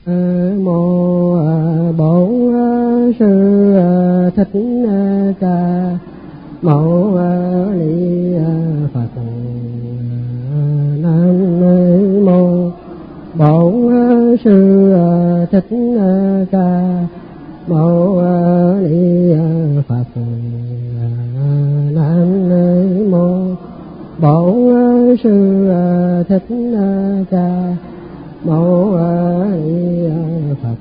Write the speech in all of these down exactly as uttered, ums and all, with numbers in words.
mô Bổn Sư Thích Ca Mâu Ni Phật. Nam mô Bổn Sư Thích Ca Mâu Ni Phật. Nam mô Bổn Sư Thích Ca Mâu Ni Phật.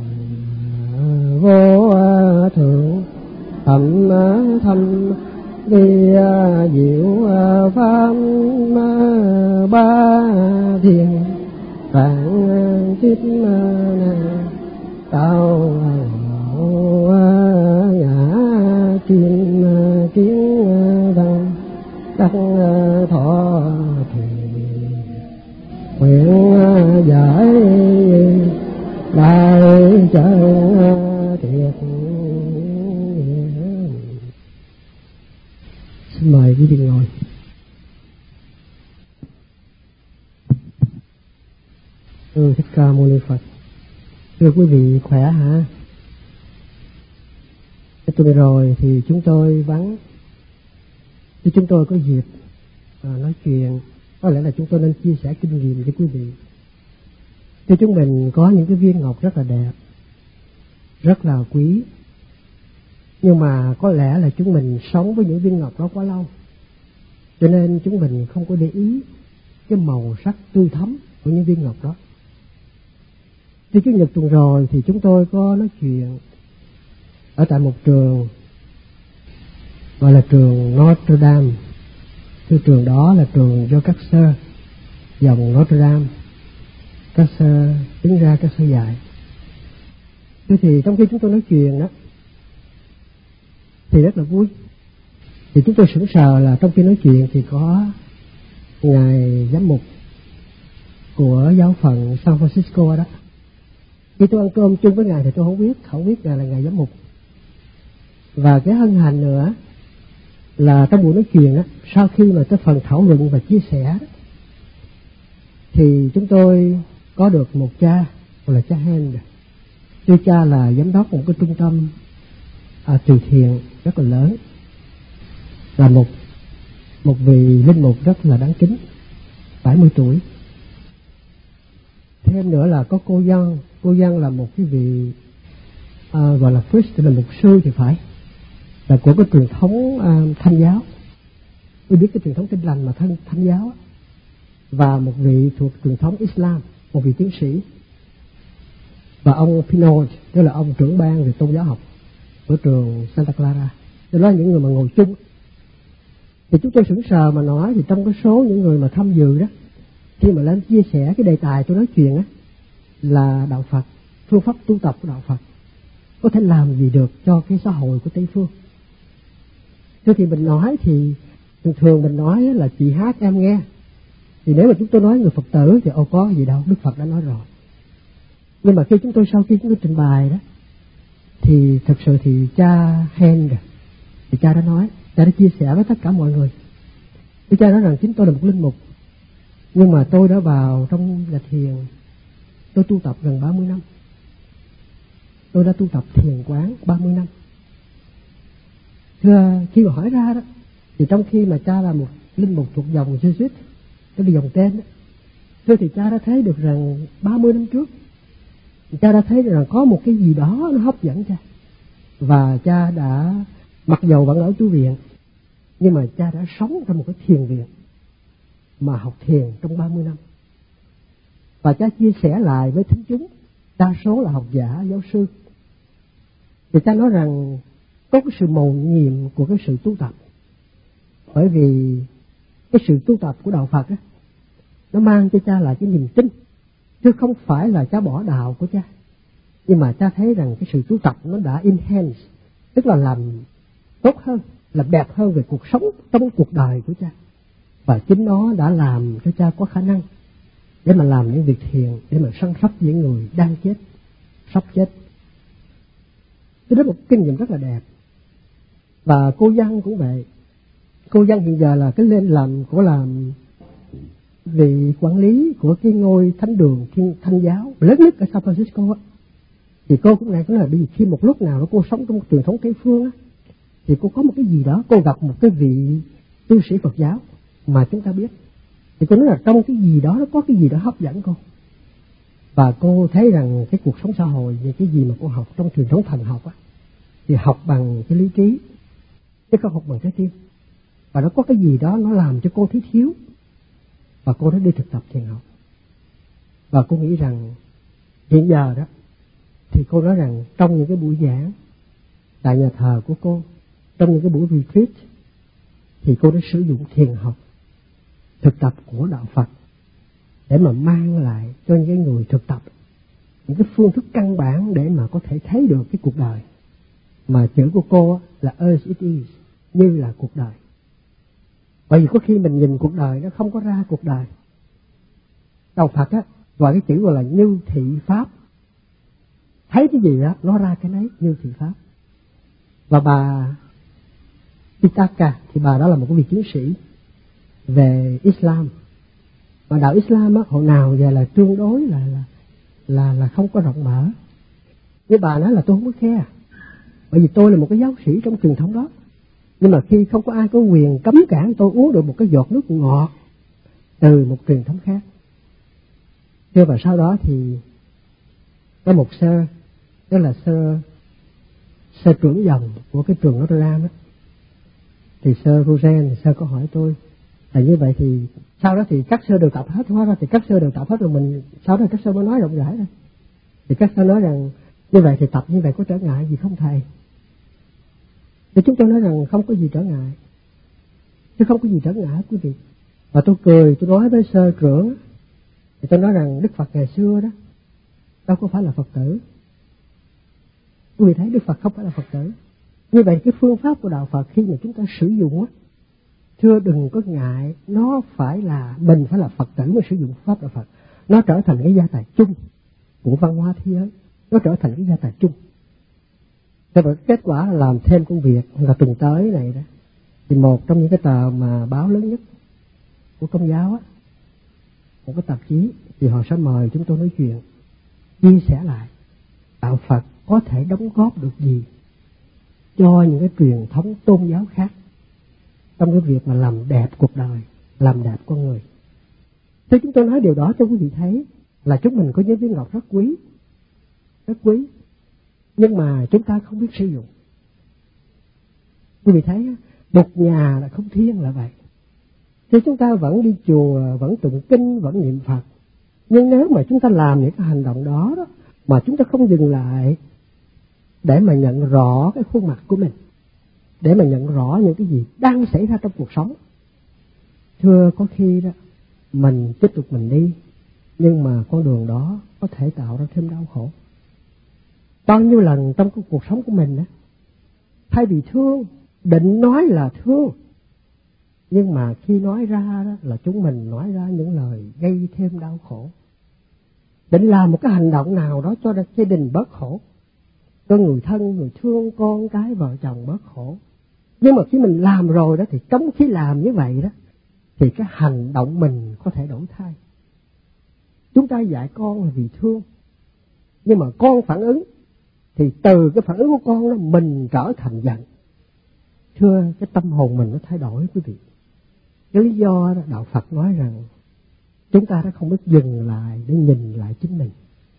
Vô thượng thầm thâm vi diệu pháp ba thiền vạn kiếp này tao ngã kim kiến đăng đắc thọ trì nguyện giải đại chân thiệt. Xin mời quý vị ngồi. Ừ, Thích Ca Mâu Ni Phật. Thưa quý vị khỏe hả? Cái tuần rồi thì chúng tôi vắng, thì chúng tôi có dịp à, nói chuyện. Có lẽ là chúng tôi nên chia sẻ kinh nghiệm với quý vị. Thì chúng mình có những cái viên ngọc rất là đẹp, rất là quý, nhưng mà có lẽ là chúng mình sống với những viên ngọc đó quá lâu, cho nên chúng mình không có để ý cái màu sắc tươi thắm của những viên ngọc đó. Thì Chủ nhật tuần rồi thì chúng tôi có nói chuyện ở tại một trường gọi là trường Notre Dame. Cái trường đó là trường do các sơ dòng Notre Dame, các sơ tính ra các sơ dạy. Thế thì trong khi chúng tôi nói chuyện đó thì rất là vui. Thì chúng tôi sững sờ là trong khi nói chuyện thì có ngài giám mục của giáo phận San Francisco đó. Khi tôi ăn cơm chung với ngài thì tôi không biết, không biết ngài là ngài giám mục. Và cái hân hạnh nữa là trong buổi nói chuyện đó, sau khi mà cái phần thảo luận và chia sẻ đó, thì chúng tôi có được một cha gọi là cha Hen. Tuy cha là giám đốc một cái trung tâm à, từ thiện rất là lớn, là một một vị linh mục rất là đáng kính, bảy mươi tuổi. Thêm nữa là có cô Dân. Cô Dân là một cái vị à, gọi là priest, là mục sư thì phải, là của cái truyền thống à, Thanh giáo. Tôi biết cái truyền thống Tin lành mà thanh Thanh giáo. Và một vị thuộc truyền thống Islam, một vị tiến sĩ. Và ông Pinot, tức là ông trưởng ban về tôn giáo học của trường Santa Clara. Đó là những người mà ngồi chung. Thì chúng tôi sững sờ mà nói, thì trong cái số những người mà tham dự đó, khi mà lên chia sẻ cái đề tài tôi nói chuyện á, là đạo Phật, phương pháp tu tập của đạo Phật có thể làm gì được cho cái xã hội của Tây Phương. Thế thì mình nói thì thường thường mình nói là chị hát em nghe. Thì nếu mà chúng tôi nói người Phật tử thì ô có gì đâu, Đức Phật đã nói rồi. Nhưng mà khi chúng tôi sau khi chúng tôi trình bày đó, thì thật sự thì cha Hen rồi, thì cha đã nói, cha đã chia sẻ với tất cả mọi người. Thì cha nói rằng chính tôi là một linh mục, nhưng mà tôi đã vào trong nhà thiền, tôi tu tập gần ba mươi năm. Tôi đã tu tập thiền quán ba mươi năm. Thưa, khi mà hỏi ra đó, thì trong khi mà cha là một linh mục thuộc dòng Jesuit, cái là dòng tên đó, thưa thì cha đã thấy được rằng ba mươi năm trước, cha đã thấy rằng có một cái gì đó nó hấp dẫn cha. Và cha đã, mặc dầu vẫn ở tu viện, nhưng mà cha đã sống trong một cái thiền viện mà học thiền trong ba mươi năm. Và cha chia sẻ lại với thính chúng, đa số là học giả, giáo sư. Thì cha nói rằng có cái sự mầu nhiệm của cái sự tu tập. Bởi vì cái sự tu tập của đạo Phật á, nó mang cho cha lại cái niềm tin, chứ không phải là cha bỏ đạo của cha. Nhưng mà cha thấy rằng cái sự tu tập nó đã enhance, tức là làm tốt hơn, làm đẹp hơn về cuộc sống trong cuộc đời của cha. Và chính nó đã làm cho cha có khả năng để mà làm những việc thiện, để mà săn sóc những người đang chết, sắp chết. Cái đó là một kinh nghiệm rất là đẹp. Và cô Dân cũng vậy. Cô Dân hiện giờ là cái lên làm của làm vị quản lý của cái ngôi thánh đường Thiên Thanh giáo lớn nhất ở San Francisco á, thì cô cũng này cũng là bởi vì khi một lúc nào đó cô sống trong một truyền thống Tây phương á, thì cô có một cái gì đó, cô gặp một cái vị tu sĩ Phật giáo mà chúng ta biết, thì cô nói là trong cái gì đó nó có cái gì đó hấp dẫn cô, và cô thấy rằng cái cuộc sống xã hội về cái gì mà cô học trong truyền thống thần học á, thì học bằng cái lý trí chứ không học bằng trái tim, và nó có cái gì đó nó làm cho cô thấy thiếu, và cô đã đi thực tập thiền học. Và cô nghĩ rằng hiện giờ đó thì cô nói rằng trong những cái buổi giảng tại nhà thờ của cô, trong những cái buổi retreat, thì cô đã sử dụng thiền học, thực tập của đạo Phật để mà mang lại cho những người thực tập những cái phương thức căn bản để mà có thể thấy được cái cuộc đời mà chữ của cô là as it is, như là cuộc đời. Bởi vì có khi mình nhìn cuộc đời nó không có ra cuộc đời. Đạo Phật á gọi cái chữ gọi là như thị pháp, thấy cái gì đó nó ra cái đấy, như thị pháp. Và bà Pitaka thì bà đó là một cái vị chiến sĩ về Islam, mà đạo Islam á hồi nào giờ là tương đối là là là là không có rộng mở. Nhưng bà nói là tôi không có khe, bởi vì tôi là một cái giáo sĩ trong truyền thống đó, nhưng mà khi không có ai có quyền cấm cản tôi uống được một cái giọt nước ngọt từ một truyền thống khác. Thế và sau đó thì có một sơ, đó là sơ sơ trưởng dòng của cái trường Notre Dame đó, thì sơ Rosen, sơ có hỏi tôi là như vậy thì sau đó thì các sơ đều tập hết, hóa ra thì các sơ đều tập hết rồi, mình sau đó các sơ mới nói rộng rãi thôi. Thì các sơ nói rằng như vậy thì tập như vậy có trở ngại gì không thầy? Thì chúng tôi nói rằng không có gì trở ngại, chứ không có gì trở ngại quý vị. Và tôi cười, tôi nói với sơ trưởng, thì tôi nói rằng Đức Phật ngày xưa đó đâu có phải là Phật tử. Quý vị thấy Đức Phật không phải là Phật tử. Như vậy cái phương pháp của đạo Phật khi mà chúng ta sử dụng á, thưa đừng có ngại, nó phải là mình phải là Phật tử mới sử dụng pháp đạo Phật. Nó trở thành cái gia tài chung của văn hóa thế giới, nó trở thành cái gia tài chung. Thế và kết quả là làm thêm công việc là tuần tới này đó, thì một trong những cái tờ mà báo lớn nhất của Công giáo á, một cái tạp chí, thì họ sẽ mời chúng tôi nói chuyện, chia sẻ lại đạo Phật có thể đóng góp được gì cho những cái truyền thống tôn giáo khác trong cái việc mà làm đẹp cuộc đời, làm đẹp con người. Thế chúng tôi nói điều đó cho quý vị thấy là chúng mình có những viên ngọc rất quý, rất quý, nhưng mà chúng ta không biết sử dụng. Quý vị thấy một nhà là không thiêng là vậy. Thì chúng ta vẫn đi chùa, vẫn tụng kinh, vẫn niệm Phật, nhưng nếu mà chúng ta làm những cái hành động đó, đó mà chúng ta không dừng lại để mà nhận rõ cái khuôn mặt của mình, để mà nhận rõ những cái gì đang xảy ra trong cuộc sống, thưa có khi đó mình tiếp tục mình đi, nhưng mà con đường đó có thể tạo ra thêm đau khổ. Bao nhiêu lần trong cái cuộc sống của mình đó, thay vì thương, định nói là thương, nhưng mà khi nói ra đó là chúng mình nói ra những lời gây thêm đau khổ. Định làm một cái hành động nào đó cho gia đình bớt khổ, cho người thân, người thương, con cái, vợ chồng bớt khổ. Nhưng mà khi mình làm rồi đó, thì trong khi làm như vậy đó, thì cái hành động mình có thể đổi thay. Chúng ta dạy con là vì thương, nhưng mà con phản ứng, thì từ cái phản ứng của con đó mình trở thành giận. Thưa, cái tâm hồn mình nó thay đổi quý vị. Cái lý do đó, đạo Phật nói rằng chúng ta đã không biết dừng lại để nhìn lại chính mình.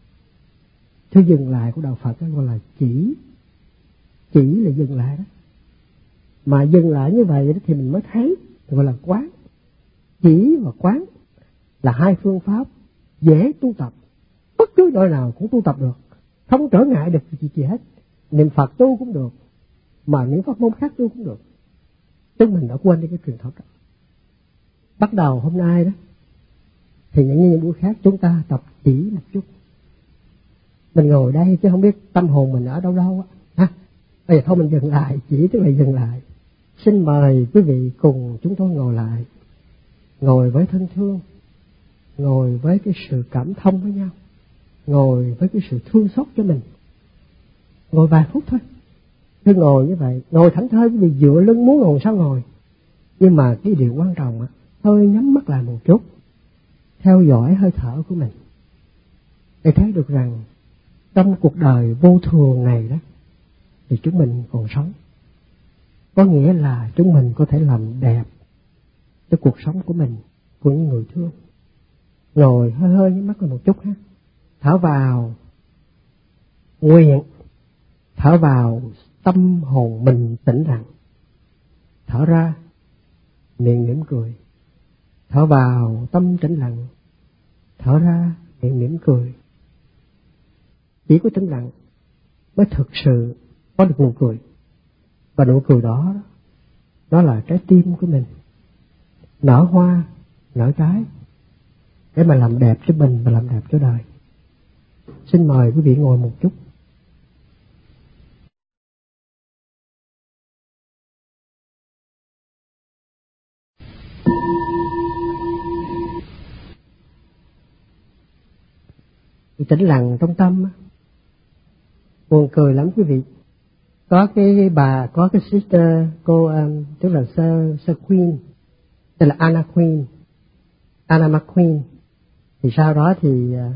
Thứ dừng lại của đạo Phật đó gọi là chỉ. Chỉ là dừng lại đó. Mà dừng lại như vậy đó thì mình mới thấy, gọi là quán. Chỉ và quán là hai phương pháp dễ tu tập. Bất cứ nơi nào cũng tu tập được, không trở ngại được gì, gì hết. Niệm Phật tu cũng được, mà những pháp môn khác tu cũng được. Chúng mình đã quên đi cái truyền thống đó. Bắt đầu hôm nay đó, thì những những buổi khác chúng ta tập chỉ một chút. Mình ngồi đây chứ không biết tâm hồn mình ở đâu đâu á. Ha? Bây giờ thôi mình dừng lại, chỉ tức là dừng lại. Xin mời quý vị cùng chúng tôi ngồi lại. Ngồi với thân thương, ngồi với cái sự cảm thông với nhau, ngồi với cái sự thương xót cho mình. Ngồi vài phút thôi. Cứ ngồi như vậy, ngồi thảnh thơi, quý vị dựa lưng muốn ngồi sao ngồi. Nhưng mà cái điều quan trọng á, hơi nhắm mắt lại một chút, theo dõi hơi thở của mình để thấy được rằng trong cuộc đời vô thường này đó thì chúng mình còn sống. Có nghĩa là chúng mình có thể làm đẹp cho cuộc sống của mình, của những người thương. Ngồi hơi hơi nhắm mắt lại một chút ha. Thở vào nguyện, thở vào tâm hồn mình tĩnh lặng. Thở ra miệng mỉm cười. Thở vào tâm tĩnh lặng. Thở ra miệng mỉm cười. Chỉ có tĩnh lặng mới thực sự có được nụ cười. Và nụ cười đó, đó là trái tim của mình nở hoa, nở trái để mà làm đẹp cho mình và làm đẹp cho đời. Xin mời quý vị ngồi một chút. Tĩnh lặng trong tâm. Buồn cười lắm quý vị. Có cái bà, có cái sister, cô um, tức là Sir, Sir Queen, tức là Anna Queen, Anna McQueen. Thì sau đó thì uh,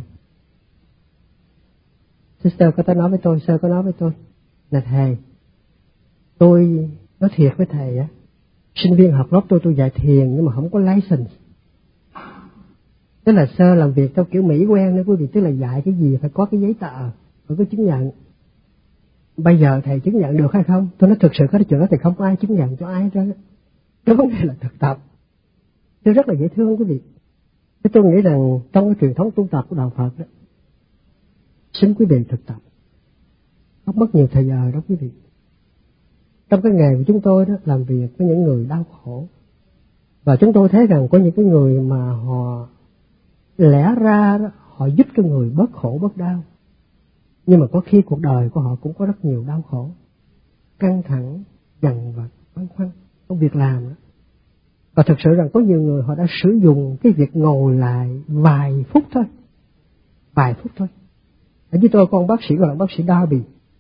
sister có tới nói với tôi, Sir có nói với tôi là thầy, tôi nói thiệt với thầy á, sinh viên học lớp tôi tôi dạy thiền nhưng mà không có license. Tức là Sir làm việc theo kiểu Mỹ quen đó quý vị, tức là dạy cái gì phải có cái giấy tờ, phải có chứng nhận. Bây giờ thầy chứng nhận được hay không? Tôi nói thực sự có cái chuyện đó thì không có ai chứng nhận cho ai đó. Cái vấn đề là thực tập. Tôi rất là dễ thương quý vị. Thế tôi nghĩ rằng trong cái truyền thống tu tập của đạo Phật đó, xin quý vị thực tập. Không mất nhiều thời giờ đó quý vị. Trong cái nghề của chúng tôi đó, làm việc với những người đau khổ. Và chúng tôi thấy rằng có những cái người mà họ lẽ ra đó, họ giúp cho người bớt khổ bớt đau. Nhưng mà có khi cuộc đời của họ cũng có rất nhiều đau khổ, căng thẳng, dằn vặt, băn khoăn trong việc làm đó. Và thực sự rằng có nhiều người họ đã sử dụng cái việc ngồi lại vài phút thôi, vài phút thôi. Ở với tôi có ông bác sĩ gọi là bác sĩ Darby,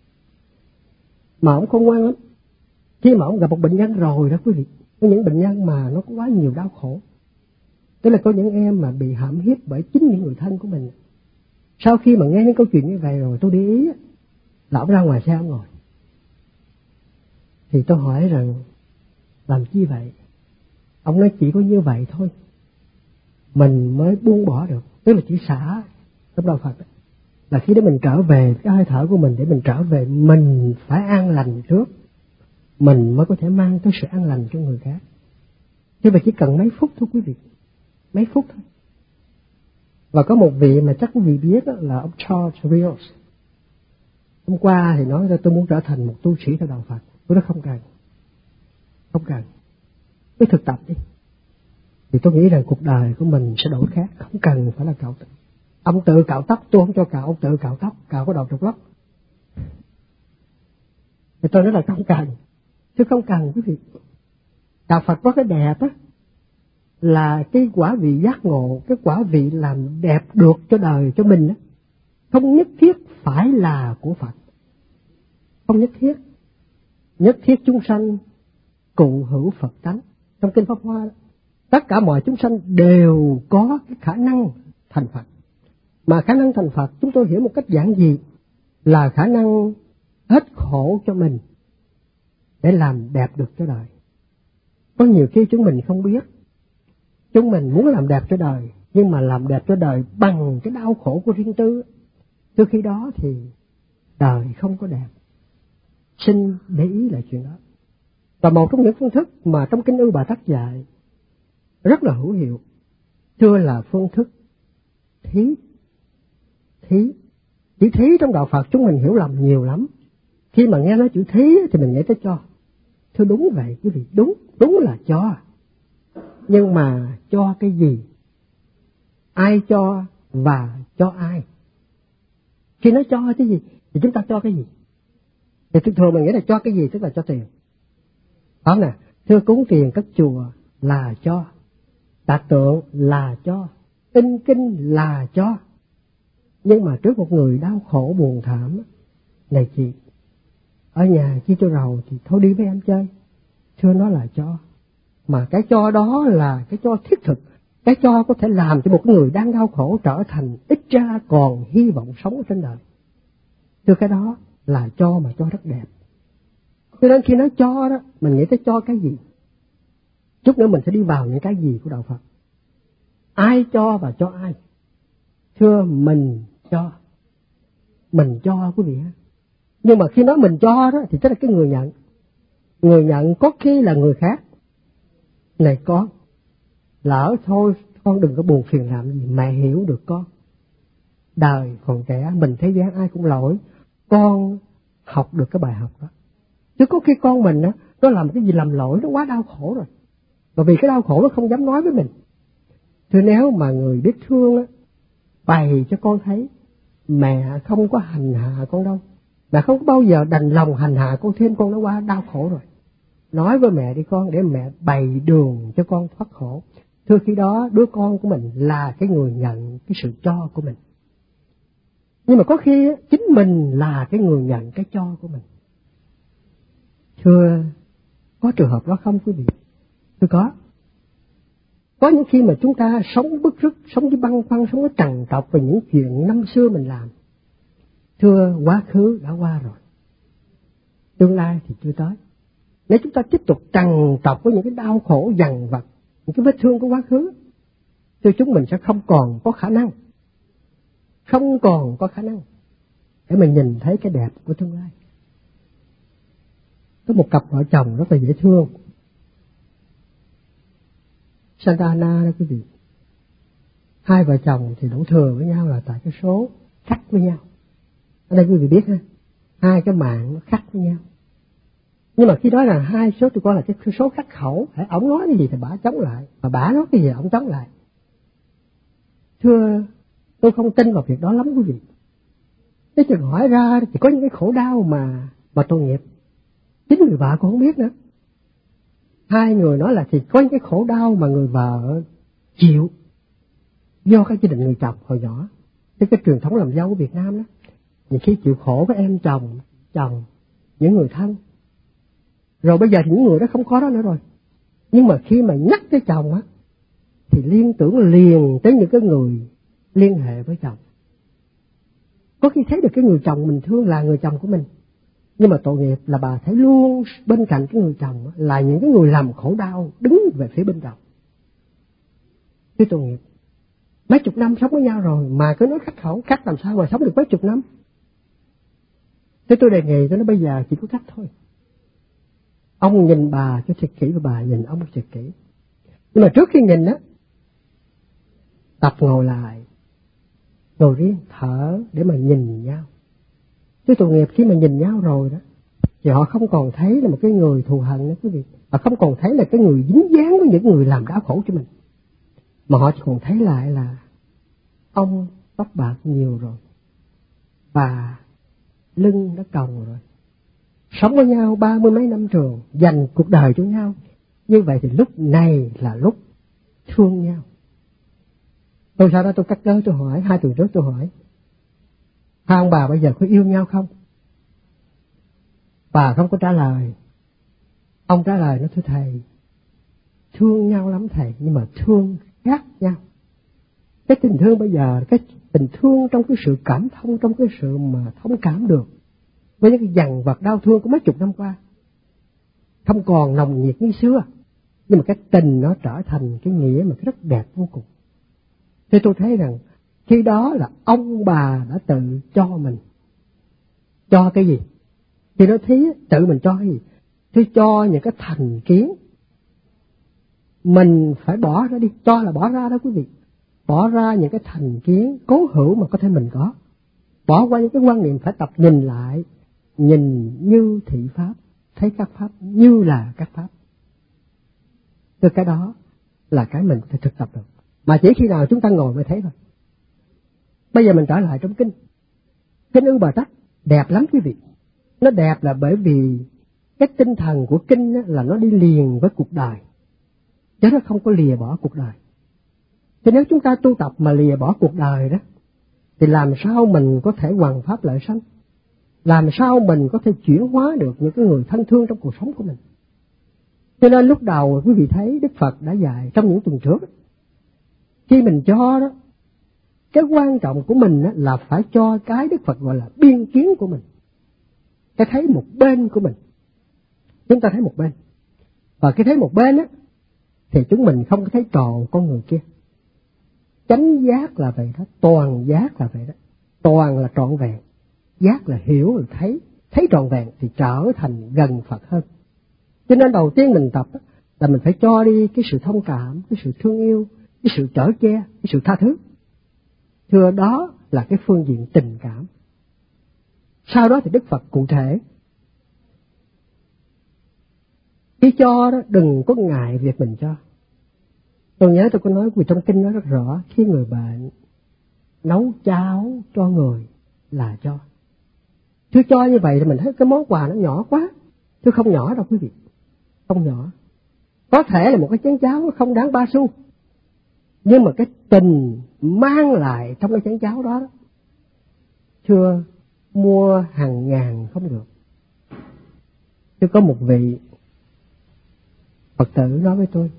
mà ông không ngoan lắm. Khi mà ông gặp một bệnh nhân rồi đó quý vị, có những bệnh nhân mà nó có quá nhiều đau khổ. Tức là có những em mà bị hãm hiếp bởi chính những người thân của mình. Sau khi mà nghe những câu chuyện như vậy rồi tôi để ý là ông ra ngoài xe ông ngồi. Thì tôi hỏi rằng làm chi vậy? Ông nói chỉ có như vậy thôi mình mới buông bỏ được. Tức là chỉ xả trong đạo Phật đó, là khi đó mình trở về cái hơi thở của mình, để mình trở về mình phải an lành trước, mình mới có thể mang tới sự an lành cho người khác. Chứ mà chỉ cần mấy phút thôi quý vị, mấy phút thôi. Và có một vị mà chắc quý vị biết đó, là ông Charles Rios. Hôm qua thì nói ra tôi muốn trở thành một tu sĩ theo đạo Phật. Tôi nói không cần, không cần, cứ thực tập đi. Thì tôi nghĩ rằng cuộc đời của mình sẽ đổi khác, không cần phải là cạo tóc. Ông tự cạo tóc, tôi không cho cạo, ông tự cạo tóc, cạo cái đầu trục lóc. Thì tôi nói là không cần, chứ không cần quý vị. Đạo Phật có cái đẹp á, là cái quả vị giác ngộ, cái quả vị làm đẹp được cho đời cho mình á, không nhất thiết phải là của Phật, không nhất thiết. Nhất thiết chúng sanh cụ hữu Phật tánh. Trong kinh Pháp Hoa đó, tất cả mọi chúng sanh đều có cái khả năng thành Phật. Mà khả năng thành Phật chúng tôi hiểu một cách giản dị là khả năng hết khổ cho mình để làm đẹp được cho đời. Có nhiều khi chúng mình không biết, chúng mình muốn làm đẹp cho đời, nhưng mà làm đẹp cho đời bằng cái đau khổ của riêng tư. Từ khi đó thì đời không có đẹp. Xin để ý lại chuyện đó. Và một trong những phương thức mà trong Kinh Ưu Bà Tắc dạy rất là hữu hiệu, thưa là phương thức thí. Thí. Chữ thí trong đạo Phật chúng mình hiểu lầm nhiều lắm. Khi mà nghe nói chữ thí thì mình nghĩ tới cho. Thưa đúng vậy quý vị, đúng, đúng là cho. Nhưng mà cho cái gì? Ai cho và cho ai? Khi nói cho cái gì thì chúng ta cho cái gì? Thì thường thường mình nghĩ là cho cái gì tức là cho tiền. Đó nè, thưa cúng tiền cất chùa là cho, đặt tượng là cho, in kinh là cho. Nhưng mà trước một người đau khổ buồn thảm, này chị, ở nhà chi cho rầu thì thôi đi với em chơi, thưa nó là cho. Mà cái cho đó là cái cho thiết thực, Cái cho có thể làm cho một người đang đau khổ trở thành ít ra còn hy vọng sống ở trên đời. Từ cái đó là cho mà cho rất đẹp. Cho nên khi nói cho đó, mình nghĩ tới cho cái gì? Chút nữa mình sẽ đi vào những cái gì của Đạo Phật. Ai cho và cho ai? Thưa, mình cho. Mình cho quý vị. Nhưng mà khi nói mình cho đó thì tức là cái người nhận. Người nhận có khi là người khác. Này con, lỡ thôi, con đừng có buồn phiền làm gì, mẹ hiểu được con. Đời còn trẻ, mình thế gian ai cũng lỗi. Con học được cái bài học đó. Chứ có khi con mình á, nó làm cái gì làm lỗi, nó quá đau khổ rồi. Và vì cái đau khổ nó không dám nói với mình. Thưa, nếu mà người biết thương á, bày cho con thấy mẹ không có hành hạ con đâu. Mẹ không có bao giờ đành lòng hành hạ con thêm, con nó quá đau khổ rồi. Nói với mẹ đi con, để mẹ bày đường cho con thoát khổ. Thưa, khi đó đứa con của mình là cái người nhận cái sự cho của mình. Nhưng mà có khi chính mình là cái người nhận cái cho của mình. Thưa, có trường hợp đó không quý vị? Thưa, có. Có những khi mà chúng ta sống bức rứt, sống với băn khoăn, sống với trằn trọc về những chuyện năm xưa mình làm. Thưa, quá khứ đã qua rồi. Tương lai thì chưa tới. Nếu chúng ta tiếp tục trằn trọc với những cái đau khổ dằn vặt, những cái vết thương của quá khứ, thì chúng mình sẽ không còn có khả năng, không còn có khả năng để mình nhìn thấy cái đẹp của tương lai. Có một cặp vợ chồng rất là dễ thương, Santa Ana đó quý vị. Hai vợ chồng thì đổ thừa với nhau là tại cái số khắc với nhau. Ở đây quý vị biết ha, hai cái mạng nó khắc với nhau. Nhưng mà khi đó là hai số tụi con là cái số khắc khẩu, hãy ổng nói cái gì thì bả chống lại, và bả nói cái gì ổng chống lại. Thưa, tôi không tin vào việc đó lắm quý vị. Nếu chừng hỏi ra thì có những cái khổ đau mà mà tội nghiệp. Chính người vợ cũng không biết nữa. Hai người nói là thì có những cái khổ đau mà người vợ chịu do cái gia đình người chồng hồi nhỏ. Cái cái truyền thống làm dâu của Việt Nam đó, nhiều khi chịu khổ với em chồng, chồng, những người thân. Rồi bây giờ thì những người đó không có đó nữa rồi. Nhưng mà khi mà nhắc tới chồng á, thì liên tưởng liền tới những cái người liên hệ với chồng. Có khi thấy được cái người chồng mình thương là người chồng của mình. Nhưng mà tội nghiệp là bà thấy luôn bên cạnh cái người chồng là những cái người làm khổ đau đứng về phía bên chồng. Cái tội nghiệp. Mấy chục năm sống với nhau rồi mà cứ nói khắc khẩu, khắc làm sao mà sống được mấy chục năm. Thế tôi đề nghị cho nó bây giờ chỉ có khắc thôi. Ông nhìn bà cho thật kỹ và bà nhìn ông thật kỹ. Nhưng mà trước khi nhìn á, tập ngồi lại, ngồi riêng, thở để mà nhìn nhau. Chứ tội nghiệp khi mà nhìn nhau rồi đó, thì họ không còn thấy là một cái người thù hận nữa quý vị. Họ không còn thấy là cái người dính dáng với những người làm đau khổ cho mình. Mà họ chỉ còn thấy lại là ông tóc bạc nhiều rồi, và lưng đã còng rồi. Sống với nhau ba mươi mấy năm trường, dành cuộc đời cho nhau. Như vậy thì lúc này là lúc thương nhau. Tôi sau đó tôi cắt cớ tôi hỏi, hai tuần trước tôi hỏi, hai ông bà bây giờ có yêu nhau không? Bà không có trả lời. Ông trả lời, nó thưa thầy, thương nhau lắm thầy, nhưng mà thương khác nhau. Cái tình thương bây giờ, cái tình thương trong cái sự cảm thông, trong cái sự mà thông cảm được với những cái dằn vặt đau thương của mấy chục năm qua, không còn nồng nhiệt như xưa. Nhưng mà cái tình nó trở thành cái nghĩa mà cái rất đẹp vô cùng. Thế tôi thấy rằng khi đó là ông bà đã tự cho mình. Cho cái gì? Thì nó thấy tự mình cho cái gì? Thì cho những cái thành kiến. Mình phải bỏ ra đi. Cho là bỏ ra đó quý vị. Bỏ ra những cái thành kiến cố hữu mà có thể mình có. Bỏ qua những cái quan niệm, phải tập nhìn lại. Nhìn như thị pháp, thấy các pháp như là các pháp. Từ cái đó là cái mình có thể thực tập được. Mà chỉ khi nào chúng ta ngồi mới thấy thôi. Bây giờ mình trở lại trong kinh. Kinh Ưng Bà Tắc đẹp lắm quý vị. Nó đẹp là bởi vì cái tinh thần của kinh là nó đi liền với cuộc đời, chứ nó không có lìa bỏ cuộc đời. Chứ nếu chúng ta tu tập mà lìa bỏ cuộc đời đó, thì làm sao mình có thể hoằng pháp lợi sanh? Làm sao mình có thể chuyển hóa được những cái người thân thương trong cuộc sống của mình? Cho nên lúc đầu quý vị thấy Đức Phật đã dạy trong những tuần trước, Khi mình cho đó, cái quan trọng của mình á, là phải cho cái Đức Phật gọi là biên kiến của mình, cái thấy một bên của mình. Chúng ta thấy một bên, và cái thấy một bên á thì chúng mình không có thấy tròn con người kia. Chánh giác là vậy đó, toàn giác là vậy đó. Toàn là trọn vẹn, giác là hiểu là thấy, thấy trọn vẹn thì trở thành gần Phật hơn. Cho nên đầu tiên mình tập á, là mình phải cho đi cái sự thông cảm, cái sự thương yêu, cái sự chở che, cái sự tha thứ. Thưa, đó là cái phương diện tình cảm. Sau đó thì Đức Phật cụ thể. Khi cho đó, đừng có ngại việc mình cho. Tôi nhớ tôi có nói vì trong kinh nói rất rõ, khi người bệnh nấu cháo cho người là cho. Thưa, cho như vậy thì mình thấy cái món quà nó nhỏ quá. Thưa, không nhỏ đâu quý vị, không nhỏ. Có thể là một cái chén cháo không đáng ba xu, nhưng mà cái tình mang lại trong cái chén cháo đó, đó thưa, mua hàng ngàn không được. Thưa, có một vị Phật tử nói với tôi,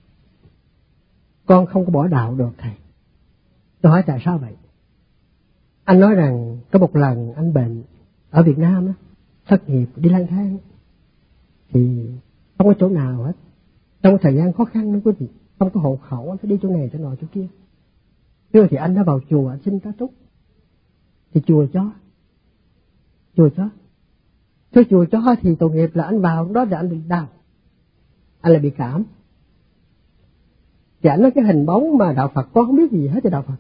con không có bỏ đạo được thầy. Tôi hỏi tại sao vậy? Anh nói rằng có một lần anh bệnh ở Việt Nam đó, thất nghiệp đi lang thang, thì không có chỗ nào hết. Trong thời gian khó khăn đó quý vị, không có hộ khẩu, anh phải đi chỗ này chỗ nọ chỗ kia. Chưa thì anh đã vào chùa, anh xin tá túc. Thì chùa cho, chùa cho. Thưa, chùa cho thì tội nghiệp là anh vào đó là anh bị đau, anh lại bị cảm. Thì anh nói cái hình bóng mà đạo Phật, con không biết gì hết về đạo Phật,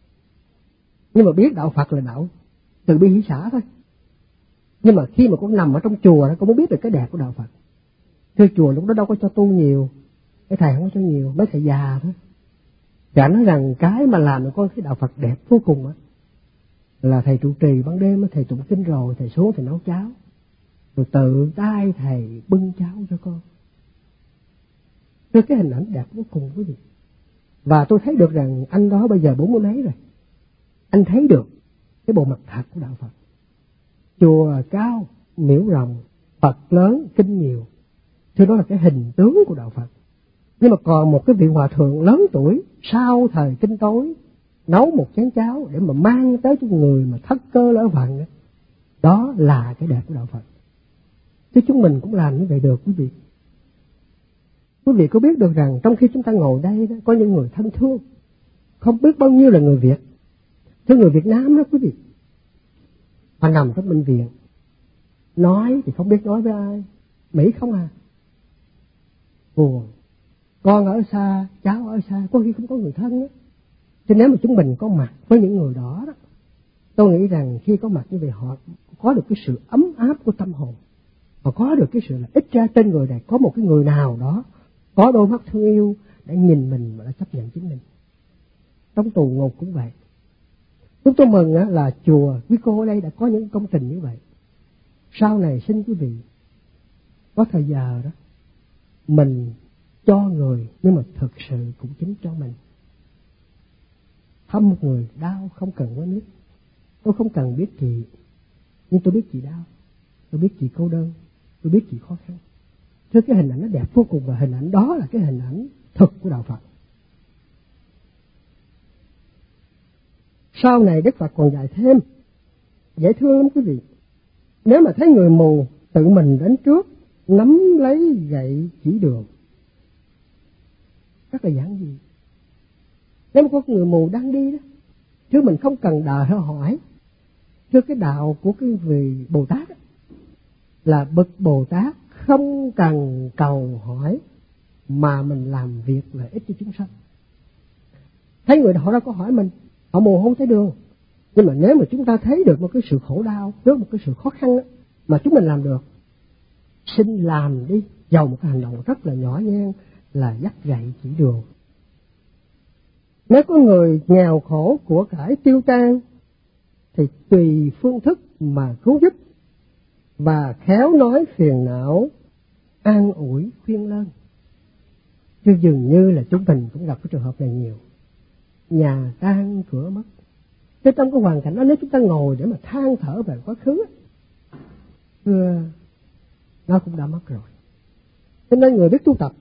nhưng mà biết đạo Phật là đạo từ bi hỷ xả thôi. Nhưng mà khi mà con nằm ở trong chùa đó, con mới biết được cái đẹp của đạo Phật. Thưa, chùa lúc đó đâu có cho tu nhiều, cái thầy không có cho nhiều, mấy thầy già thôi. Thì anh nói rằng cái mà làm cho con thấy đạo Phật đẹp vô cùng á, là thầy trụ trì ban đêm, thầy tụng kinh rồi, thầy xuống thầy nấu cháo, rồi tự tay thầy bưng cháo cho con. Thưa, cái hình ảnh đẹp vô cùng quý vị. Và tôi thấy được rằng anh đó bây giờ bốn mươi mấy rồi, anh thấy được cái bộ mặt thật của đạo Phật. Chùa cao, miễu rộng, Phật lớn, kinh nhiều. Thưa, đó là cái hình tướng của đạo Phật. Nhưng mà còn một cái vị hòa thượng lớn tuổi, sau thời kinh tối, nấu một chén cháo để mà mang tới cho người mà thất cơ lỡ vận đó. Đó là cái đẹp của đạo Phật. Chứ chúng mình cũng làm như vậy được quý vị. Quý vị có biết được rằng trong khi chúng ta ngồi đây đó, có những người thân thương, không biết bao nhiêu là người Việt. Thưa, người Việt Nam đó quý vị, họ nằm trong bệnh viện, nói thì không biết nói với ai, Mỹ không à, buồn, con ở xa, cháu ở xa, có khi không có người thân đó. Cho nếu mà chúng mình có mặt với những người đó đó, tôi nghĩ rằng khi có mặt như vậy họ có được cái sự ấm áp của tâm hồn. Họ có được cái sự là ít ra trên người này có một cái người nào đó có đôi mắt thương yêu để nhìn mình và đã chấp nhận chính mình. Trong tù ngục cũng vậy. Chúng tôi mừng là chùa quý cô ở đây đã có những công trình như vậy. Sau này xin quý vị có thời giờ đó, mình cho người nhưng mà thực sự cũng chính cho mình. Thăm một người đau không cần có nước. Tôi không cần biết chị, nhưng tôi biết chị đau, tôi biết chị cô đơn, tôi biết chị khó khăn. Thế cái hình ảnh nó đẹp vô cùng, và hình ảnh đó là cái hình ảnh thực của đạo Phật. Sau này Đức Phật còn dạy thêm, dễ thương lắm quý vị. Nếu mà thấy người mù tự mình đến trước, nắm lấy gậy chỉ đường, rất là giản dị. Nếu mà có người mù đang đi đó, chứ mình không cần đợi hỏi. Chứ cái đạo của cái vị Bồ Tát đó, là bậc Bồ Tát không cần cầu hỏi mà mình làm việc lợi ích cho chúng sanh. Thấy người họ đâu có hỏi mình, họ mù không thấy đường. Nhưng mà nếu mà chúng ta thấy được một cái sự khổ đau, với một cái sự khó khăn đó, mà chúng mình làm được, xin làm đi, dầu một cái hành động rất là nhỏ nhen là dắt gậy chỉ đường. Nếu có người nghèo khổ của cải tiêu tan thì tùy phương thức mà cứu giúp, và khéo nói phiền não, an ủi khuyên lơn. Chứ dường như là chúng mình cũng gặp cái trường hợp này nhiều. Nhà tan cửa mất. Thế trong cái hoàn cảnh đó, nếu chúng ta ngồi để mà than thở về quá khứ, thưa, nó cũng đã mất rồi. Cho nên người biết tu tập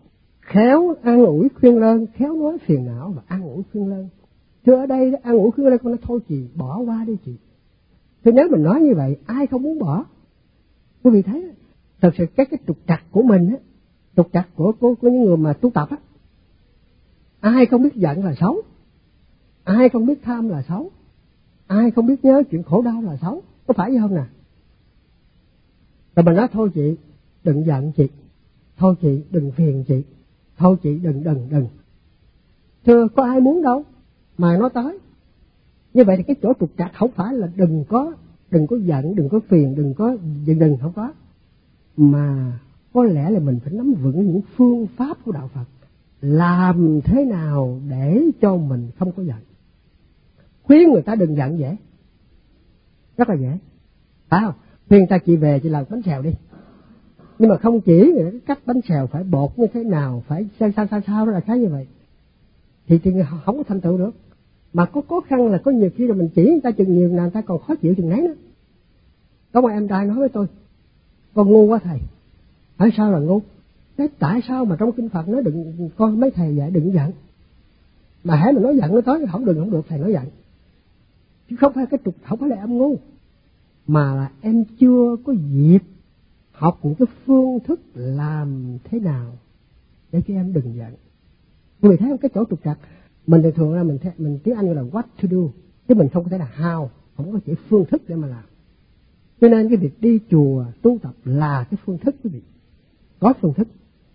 khéo an ủi khuyên lơn, khéo nói phiền não và an ủi khuyên lơn. Thưa ở đây an ủi khuyên lơn con nói thôi chị, bỏ qua đi chị. Thì nếu mình nói như vậy, ai không muốn bỏ? Quý vị thấy, thật sự cái cái trục trặc của mình á, trục trặc của, của, của những người mà tu tập á, ai không biết giận là xấu, ai không biết tham là xấu, ai không biết nhớ chuyện khổ đau là xấu, có phải không nè? Rồi mình nói thôi chị, đừng giận chị, thôi chị đừng phiền chị, thôi chị đừng đừng đừng. Thưa có ai muốn đâu mà nói tới. Như vậy thì cái chỗ trục trặc không phải là đừng có đừng có giận, đừng có phiền, đừng có đừng đừng không có, mà có lẽ là mình phải nắm vững những phương pháp của đạo Phật, làm thế nào để cho mình không có giận. Khuyên người ta đừng giận dễ, rất là dễ, phải không? Khuyên ta chị về chị làm bánh xèo đi, nhưng mà không chỉ người ta cách bánh xèo phải bột như thế nào, phải sao sao sao sao đó là khá như vậy, thì thì không có thành tựu được. Mà có khó khăn là có nhiều khi là mình chỉ người ta chừng nhiều nào người ta còn khó chịu chừng nấy nữa. Có một em trai nói với tôi, con ngu quá thầy. Hỏi sao là ngu? Thế tại sao mà trong kinh Phật nói đừng, con mấy thầy dạy đừng giận, mà hễ mình nói giận nó tới không đừng không được thầy nói giận. Chứ không phải cái trục, không phải là em ngu, mà là em chưa có dịp học những cái phương thức làm thế nào để cho em đừng giận. Người thấy không, cái chỗ trục trặc mình thường thường là mình mình tiếng Anh gọi là what to do, chứ mình không có thể là how, không có chỉ phương thức để mà làm. Cho nên cái việc đi chùa tu tập là cái phương thức quý vị, có phương thức.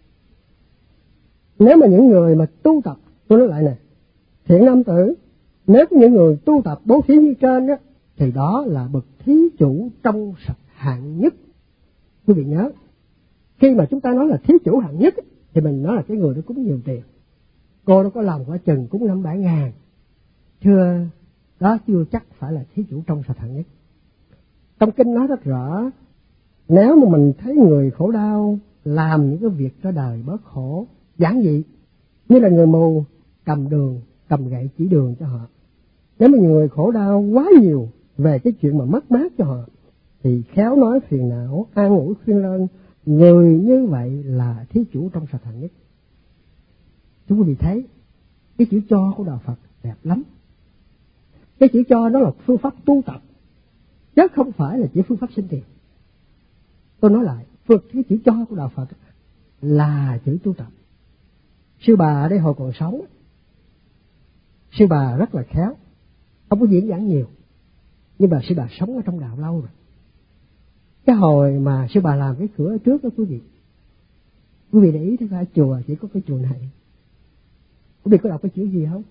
Nếu mà những người mà tu tập, tôi nói lại nè, thiện nam tử, nếu có những người tu tập bố thí như trên đó, thì đó là bậc thí chủ trong sạch hạng nhất. Quý vị nhớ, khi mà chúng ta nói là thí chủ hạng nhất thì mình nói là cái người đó cúng nhiều tiền. Cô nó có lòng quả chừng cúng năm bảy ngàn, thưa đó chưa chắc phải là thí chủ trong sạch hạng nhất. Trong kinh nói rất rõ, nếu mà mình thấy người khổ đau làm những cái việc cho đời bớt khổ, giản dị như là người mù cầm đường cầm gậy chỉ đường cho họ, nếu mà người khổ đau quá nhiều về cái chuyện mà mất mát cho họ, thì khéo nói phiền não an ủi khuyên lơn, người như vậy là thí chủ trong sạch hạng nhất. Chúng quý vị thấy cái chữ cho của đạo Phật đẹp lắm. Cái chữ cho đó là phương pháp tu tập, chứ không phải là chỉ phương pháp sinh tiền. Tôi nói lại, cái chữ cho của đạo Phật là chữ tu tập. Sư bà ở đây hồi còn sống, sư bà rất là khéo, không có diễn giảng nhiều, nhưng mà sư bà sống ở trong đạo lâu rồi. Cái hồi mà sư bà làm cái cửa ở trước đó quý vị, quý vị để ý thấy ra chùa chỉ có cái chùa này. Quý vị có đọc cái chữ gì không?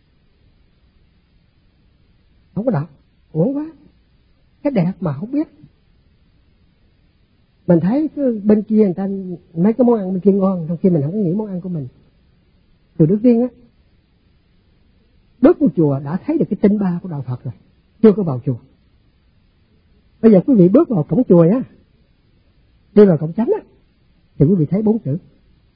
Không có đọc, uổng quá. Cái đẹp mà không biết. Mình thấy cái bên kia người ta mấy cái món ăn bên kia ngon, trong khi mình không có nghĩ món ăn của mình. Từ Đức Tiên á, bước vào chùa đã thấy được cái tinh ba của đạo Phật rồi, chưa có vào chùa. Bây giờ quý vị bước vào cổng chùa á, đi vào cổng chánh á, thì quý vị thấy bốn chữ: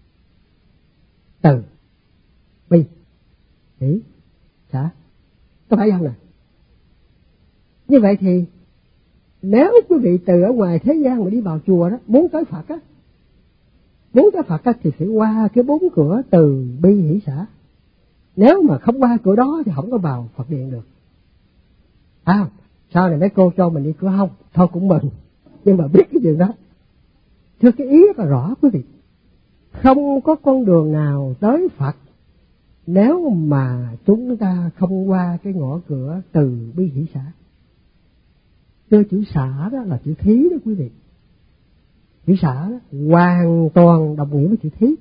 từ, bi, hỷ, xả. Có phải không nè? Như vậy thì nếu quý vị từ ở ngoài thế gian mà đi vào chùa đó, muốn tới Phật á, muốn tới Phật á thì phải qua cái bốn cửa từ, bi, hỷ, xả. Nếu mà không qua cửa đó thì không có vào Phật điện được. À, sau này mấy cô cho mình đi cửa hông, thôi cũng mừng, nhưng mà biết cái chuyện đó. Thưa, cái ý rất là rõ quý vị. Không có con đường nào tới Phật nếu mà chúng ta không qua cái ngõ cửa từ, bi, hỷ, xả. Chữ chữ xả đó là chữ thí đó quý vị. Chữ xả đó hoàn toàn đồng nghĩa với chữ thí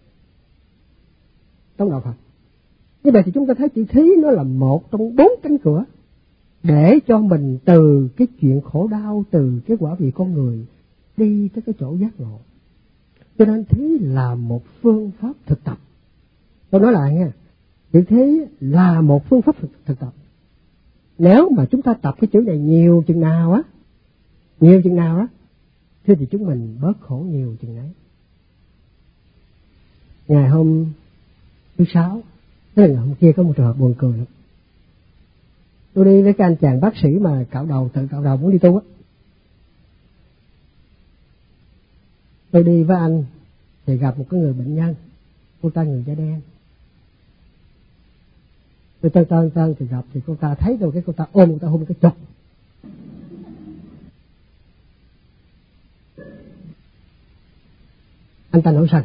trong đạo Phật. Như vậy thì chúng ta thấy chữ thí nó là một trong bốn cánh cửa để cho mình từ cái chuyện khổ đau, từ cái quả vị con người đi tới cái chỗ giác ngộ. Cho nên thí là một phương pháp thực tập. Tôi nói lại nha, chữ thí là một phương pháp thực, thực tập. Nếu mà chúng ta tập cái chữ này nhiều chừng nào á, nhiều chừng nào á, thế thì chúng mình bớt khổ nhiều chừng ấy. Ngày hôm thứ sáu, tức là ngày hôm kia có một trường hợp buồn cười lắm. Tôi đi với cái anh chàng bác sĩ mà cạo đầu, tự cạo đầu muốn đi tu á. Tôi đi với anh thì gặp một cái người bệnh nhân. cô ta người da đen. Tôi tân tân tân thì gặp thì cô ta thấy rồi, cái cô ta ôm cô ta hôn cái chọc. Anh ta nổi sân,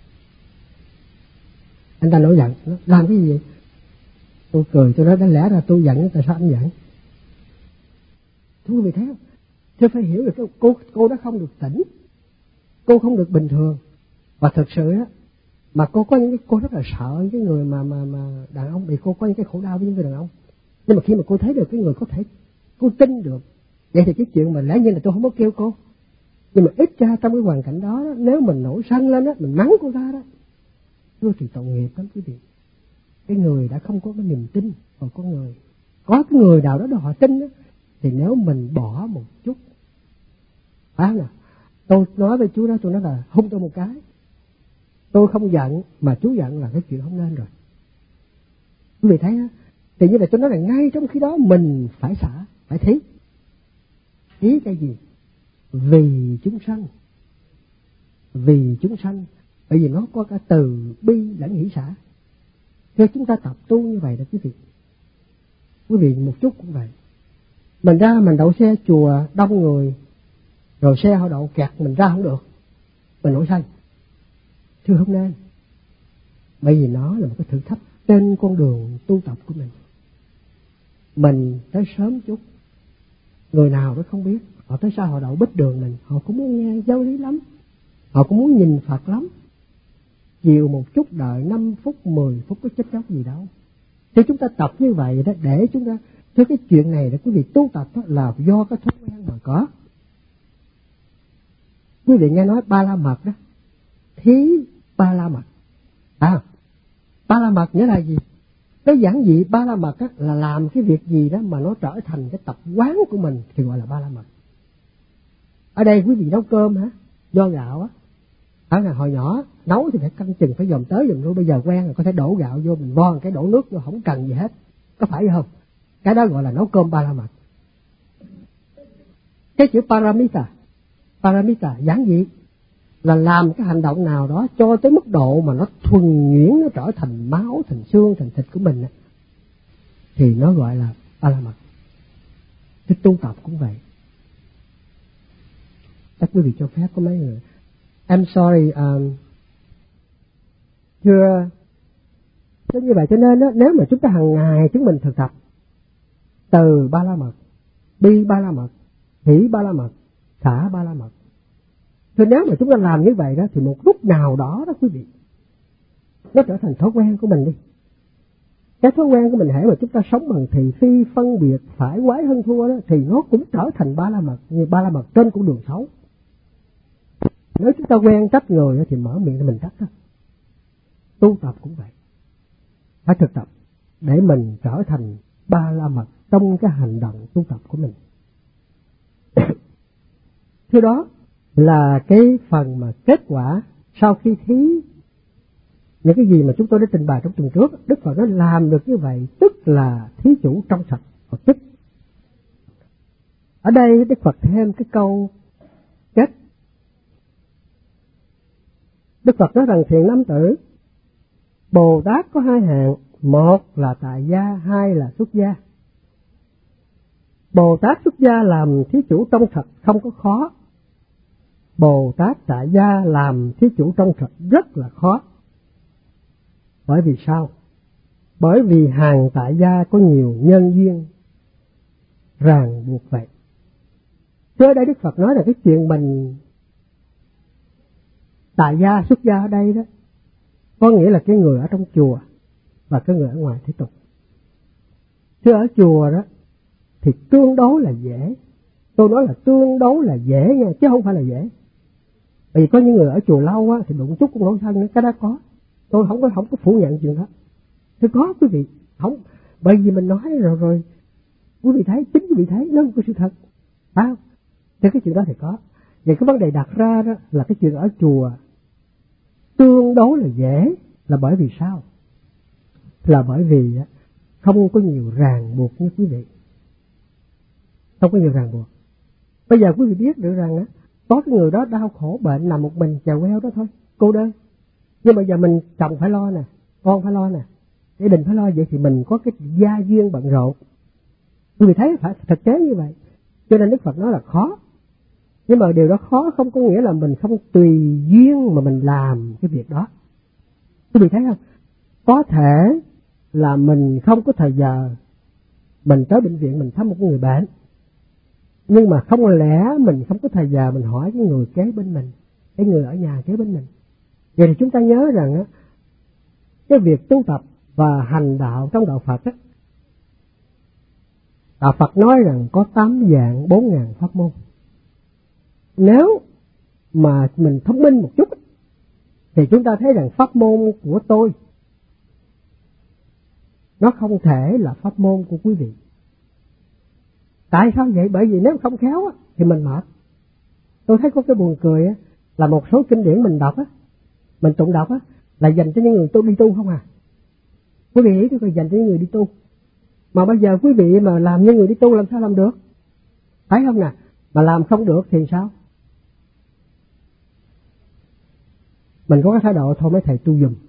anh ta nổi giận, nó làm cái gì vậy? Tôi cười, tôi nói đáng lẽ ra tôi giận, tại sao anh giận? Thú vị thế không? Tôi phải hiểu được cái cô cô đó không được tỉnh, cô không được bình thường. Và thực sự đó, mà cô có những cái cô rất là sợ những cái người mà mà mà đàn ông, vì cô có những cái khổ đau với những người đàn ông. Nhưng mà khi mà cô thấy được cái người có thể cô tin được, vậy thì cái chuyện mà lẽ nhiên là tôi không có kêu cô. Nhưng mà ít ra trong cái hoàn cảnh đó, đó nếu mình nổi sân lên đó, mình mắng cô ta đó, tôi thì tội nghiệp lắm quý vị. Cái người đã không có cái niềm tin vào con người. Có cái người nào đó đó họ tin đó, thì nếu mình bỏ một chút, phải không nào? Tôi nói với chú đó, tôi nói là hung tôi một cái, tôi không giận mà chú giận là cái chuyện không nên rồi. Quý vị thấy á, thì như vậy tôi nói là ngay trong khi đó mình phải xả, phải thí. Thí cái gì? Vì chúng sanh. Vì chúng sanh. Bởi vì nó có cả từ bi lẫn hỷ xả. Theo chúng ta tập tu như vậy đó quý vị. Quý vị một chút cũng vậy. Mình ra mình đậu xe chùa đông người, rồi xe họ đậu kẹt mình ra không được, mình nổi sân. Thưa không nên. Bởi vì nó là một cái thử thách trên con đường tu tập của mình. Mình tới sớm chút, người nào đó không biết, họ tới sau họ đậu bích đường mình, họ cũng muốn nghe giáo lý lắm, họ cũng muốn nhìn Phật lắm. Chiều một chút đợi năm phút, mười phút có chết chóc gì đâu. Thì chúng ta tập như vậy đó để chúng ta, cho cái chuyện này đó quý vị, tu tập đó là do cái thói quen mà có. Quý vị nghe nói ba la mật đó, thí ba la mật. À, ba la mật nghĩa là gì? Cái giản dị ba la mật á, là làm cái việc gì đó mà nó trở thành cái tập quán của mình thì gọi là ba la mật. Ở đây quý vị nấu cơm hả? Do gạo á. Ở là hồi nhỏ nấu thì phải canh chừng, phải dòm tới dòm lui. Bây giờ quen rồi có thể đổ gạo vô, mình von cái đổ nước vô, không cần gì hết. Có phải không? Cái đó gọi là nấu cơm ba la mật. Cái chữ paramita, paramita giản dị là làm cái hành động nào đó cho tới mức độ mà nó thuần nhuyễn, nó trở thành máu, thành xương, thành thịt của mình, thì nó gọi là ba la mật. Cái tu tập cũng vậy. Chắc quý vị cho phép có mấy người. I'm sorry, um, thưa, thế như vậy cho nên đó, nếu mà chúng ta hàng ngày chúng mình thực tập từ ba la mật, bi ba la mật, hỷ ba la mật, xả ba la mật, thì nếu mà chúng ta làm như vậy đó, thì một lúc nào đó đó quý vị, nó trở thành thói quen của mình đi. Cái thói quen của mình hễ mà chúng ta sống bằng thị phi, phân biệt, phải quái hơn thua đó, thì nó cũng trở thành ba la mật, như ba la mật trên con đường xấu. Nếu chúng ta quen trách người thì mở miệng để mình trách đó. Tu tập cũng vậy. Phải thực tập để mình trở thành ba la mật trong cái hành động tu tập của mình. Thứ đó là cái phần mà kết quả sau khi thí những cái gì mà chúng tôi đã trình bày trong tuần trước. Đức Phật nó làm được như vậy, tức là thí chủ trong sạch Phật chất. Ở đây Đức Phật thêm cái câu kết. Đức Phật nói rằng thiện nam tử, Bồ Tát có hai hạng, một là tại gia, hai là xuất gia. Bồ Tát xuất gia làm thí chủ trong sạch không có khó. Bồ Tát tại gia làm thí chủ trong sạch rất là khó. Bởi vì sao? Bởi vì hàng tại gia có nhiều nhân duyên ràng buộc vậy. Chứ ở đây Đức Phật nói là cái chuyện mình tại gia, xuất gia ở đây đó, có nghĩa là cái người ở trong chùa và cái người ở ngoài thế tục. Chứ ở chùa đó thì tương đối là dễ. Tôi nói là tương đối là dễ nha, chứ không phải là dễ. Vì có những người ở chùa lâu á, thì đụng chút cũng nổi thân nữa, cái đó có. Tôi không có không có phủ nhận chuyện đó. Thì có quý vị, không, bởi vì mình nói rồi rồi, quý vị thấy, chính quý vị thấy, nó là một cái sự thật. Phải không? Thì cái chuyện đó thì có. Vậy cái vấn đề đặt ra đó là cái chuyện ở chùa tương đối là dễ, là bởi vì sao? Là bởi vì không có nhiều ràng buộc như quý vị. Không có nhiều ràng buộc. Bây giờ quý vị biết được rằng á, có cái người đó đau khổ bệnh nằm một mình chèo queo đó thôi, cô đơn. Nhưng mà giờ mình chồng phải lo nè, con phải lo nè, gia đình phải lo, vậy thì mình có cái gia duyên bận rộn. Quý vị thấy phải thực tế như vậy. Cho nên Đức Phật nói là khó. Nhưng mà điều đó khó không có nghĩa là mình không tùy duyên mà mình làm cái việc đó. Quý vị thấy không? Có thể là mình không có thời giờ mình tới bệnh viện mình thăm một người bệnh, nhưng mà không lẽ mình không có thời giờ mình hỏi cái người kế bên mình, cái người ở nhà kế bên mình. Vậy thì chúng ta nhớ rằng á, cái việc tu tập và hành đạo trong đạo Phật á, đạo Phật nói rằng có tám vạn bốn ngàn pháp môn. Nếu mà mình thông minh một chút thì chúng ta thấy rằng pháp môn của tôi nó không thể là pháp môn của quý vị. Tại sao vậy? Bởi vì nếu không khéo á, thì mình mệt. Tôi thấy có cái buồn cười á, là một số kinh điển mình đọc á, mình tụng đọc á, là dành cho những người tu đi tu không à. Quý vị nghĩ tôi dành cho những người đi tu. Mà bây giờ quý vị mà làm như người đi tu làm sao làm được? Phải không nè? Mà làm không được thì sao? Mình có cái thái độ thôi mấy thầy tu dùm.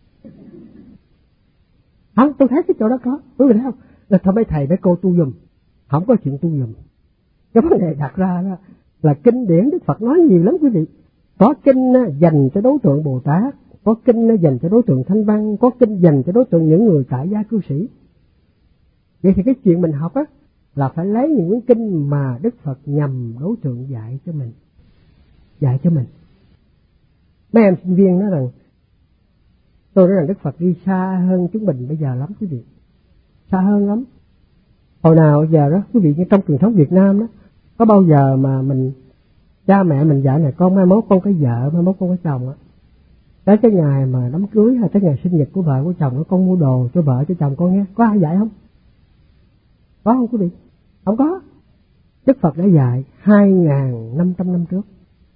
Không, tôi thấy cái chỗ đó có. Quý vị thấy không? Là thôi mấy thầy mấy cô tu dùm. Không có chuyện tu dùm. Cái vấn đề đặt ra đó là kinh điển Đức Phật nói nhiều lắm quý vị. Có kinh dành cho đối tượng Bồ Tát, có kinh dành cho đối tượng Thanh Văn, có kinh dành cho đối tượng những người tại gia cư sĩ. Vậy thì cái chuyện mình học á là phải lấy những cuốn kinh mà Đức Phật nhằm đối tượng dạy cho mình. Dạy cho mình. Mấy em sinh viên nói rằng, tôi nói rằng Đức Phật đi xa hơn chúng mình bây giờ lắm quý vị. Xa hơn lắm. Hồi nào giờ đó quý vị, như trong truyền thống Việt Nam đó, có bao giờ mà mình, cha mẹ mình dạy này con mai mốt con có vợ, mai mốt con có chồng á. Tới cái ngày mà đám cưới hay tới ngày sinh nhật của vợ của chồng đó, con mua đồ cho vợ cho chồng con nghe. Có ai dạy không? Có không quý vị? Không có. Đức Phật đã dạy hai nghìn năm trăm năm trước.